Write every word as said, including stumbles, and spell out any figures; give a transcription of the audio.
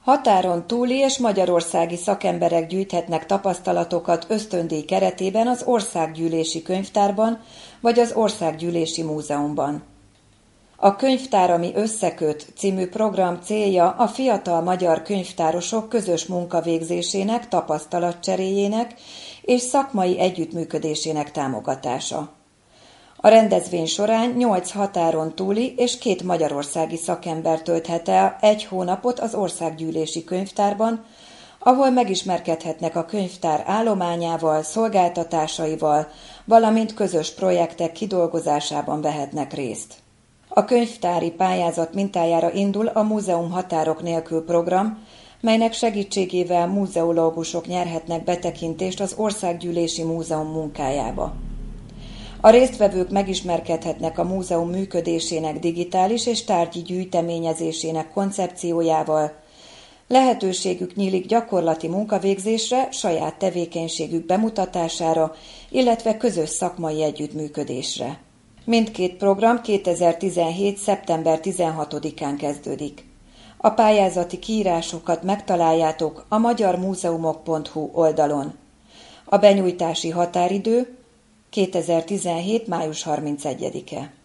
Határon túli és magyarországi szakemberek gyűjthetnek tapasztalatokat ösztöndíj keretében az Országgyűlési Könyvtárban vagy az Országgyűlési Múzeumban. A Könyvtár, ami összeköt című program célja a fiatal magyar könyvtárosok közös munkavégzésének, tapasztalatcseréjének és szakmai együttműködésének támogatása. A rendezvény során nyolc határon túli és két magyarországi szakember tölthet el egy hónapot az Országgyűlési Könyvtárban, ahol megismerkedhetnek a könyvtár állományával, szolgáltatásaival, valamint közös projektek kidolgozásában vehetnek részt. A könyvtári pályázat mintájára indul a Múzeum határok nélkül program, melynek segítségével múzeológusok nyerhetnek betekintést az Országgyűlési Múzeum munkájába. A résztvevők megismerkedhetnek a múzeum működésének digitális és tárgyi gyűjteményezésének koncepciójával, lehetőségük nyílik gyakorlati munkavégzésre, saját tevékenységük bemutatására, illetve közös szakmai együttműködésre. Mindkét program kétezer-tizenhét. szeptember tizenhatodikán kezdődik. A pályázati kiírásokat megtaláljátok a magyarmúzeumok pont hu oldalon. A benyújtási határidő kétezer-tizenhét. május harmincegyedike.